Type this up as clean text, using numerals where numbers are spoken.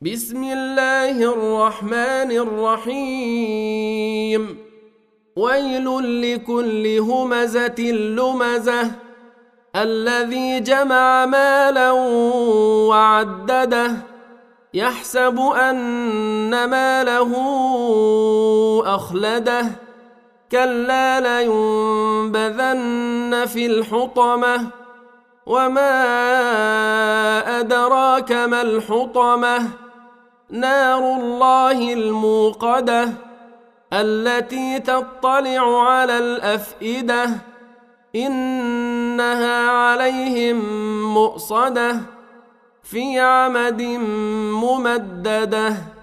بسم الله الرحمن الرحيم ويل لكل همزة لمزة الذي جمع مالا وعدده يحسب أن ماله أخلده كلا لينبذن في الحطمة وما أدراك ما الحطمة نار الله الموقدة التي تطلع على الأفئدة إنها عليهم مؤصدة في عمد ممددة.